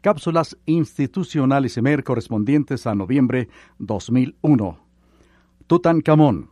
Cápsulas institucionales EMER correspondientes a noviembre 2001. Tutankamón.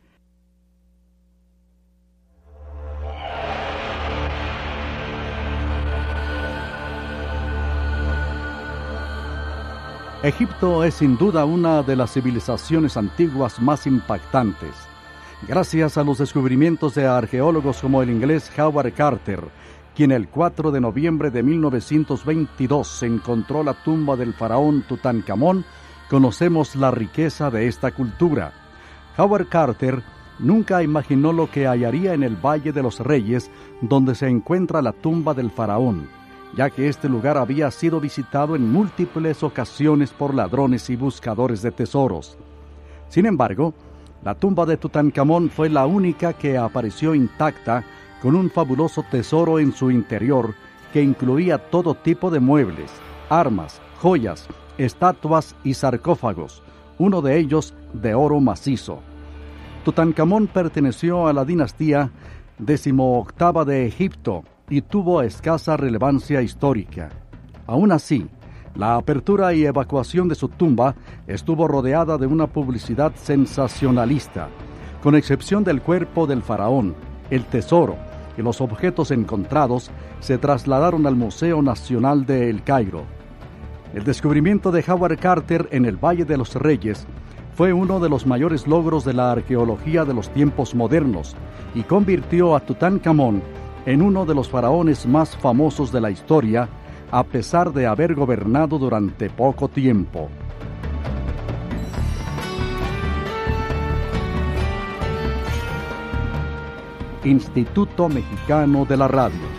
Egipto es sin duda una de las civilizaciones antiguas más impactantes. Gracias a los descubrimientos de arqueólogos como el inglés Howard Carter, quien el 4 de noviembre de 1922 encontró la tumba del faraón Tutankamón, conocemos la riqueza de esta cultura. Howard Carter nunca imaginó lo que hallaría en el Valle de los Reyes, donde se encuentra la tumba del faraón, ya que este lugar había sido visitado en múltiples ocasiones por ladrones y buscadores de tesoros. Sin embargo, la tumba de Tutankamón fue la única que apareció intacta, con un fabuloso tesoro en su interior que incluía todo tipo de muebles, armas, joyas, estatuas y sarcófagos, uno de ellos de oro macizo. Tutankamón perteneció a la dinastía 18ª de Egipto y tuvo escasa relevancia histórica. Aún así, la apertura y evacuación de su tumba estuvo rodeada de una publicidad sensacionalista. Con excepción del cuerpo del faraón, el tesoro y los objetos encontrados se trasladaron al Museo Nacional de El Cairo. El descubrimiento de Howard Carter en el Valle de los Reyes fue uno de los mayores logros de la arqueología de los tiempos modernos y convirtió a Tutankamón en uno de los faraones más famosos de la historia, a pesar de haber gobernado durante poco tiempo. Instituto Mexicano de la Radio.